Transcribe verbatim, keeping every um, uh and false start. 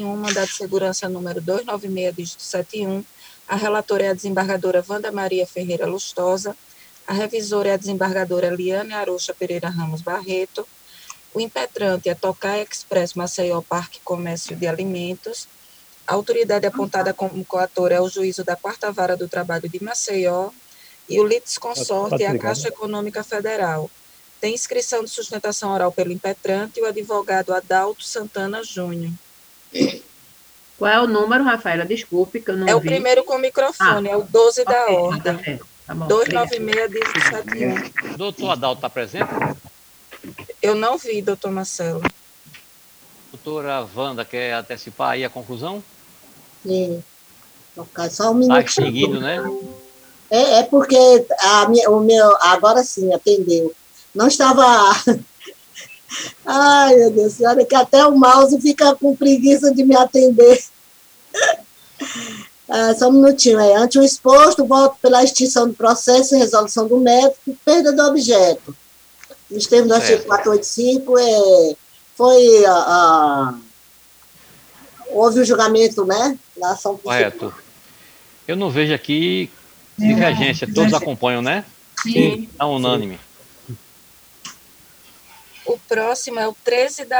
Mandado de segurança número duzentos e noventa e seis, dígito setenta e um. A relatora é a desembargadora Wanda Maria Ferreira Lustosa. A revisora é a desembargadora Liane Arocha Pereira Ramos Barreto. O impetrante é Tokai Express Maceió Parque Comércio de Alimentos. A autoridade apontada como coatora é o juízo da quarta Vara do Trabalho de Maceió. E o litisconsorte é a Caixa Econômica Federal. Tem inscrição de sustentação oral pelo impetrante e o advogado Adalto Santana Júnior. Qual é o número, Rafaela? Desculpe, que eu não É o vi. primeiro com microfone, Ah, é o doze da ok, ordem. tá certo. Tá bom, duzentos e obrigada. noventa e seis, dígito setenta e um. Doutor Adalto está presente? Eu não vi, doutor Marcelo. Doutora Wanda, quer antecipar aí a conclusão? Sim. Só um Está minutinho. extinguido, né? É, é porque a minha, o meu, agora sim, atendeu. Não estava. Ai, meu Deus, olha que até o mouse fica com preguiça de me atender. Ah, só um minutinho. É. Ante o exposto, voto pela extinção do processo e resolução do mérito, perda do objeto. Nos termos do artigo quatrocentos e oitenta e cinco, é, foi. A, a, houve o julgamento, né? Na ação principal. Correto. Eu não vejo aqui divergência. Todos acompanham, né? Sim. Está unânime. O próximo é o treze da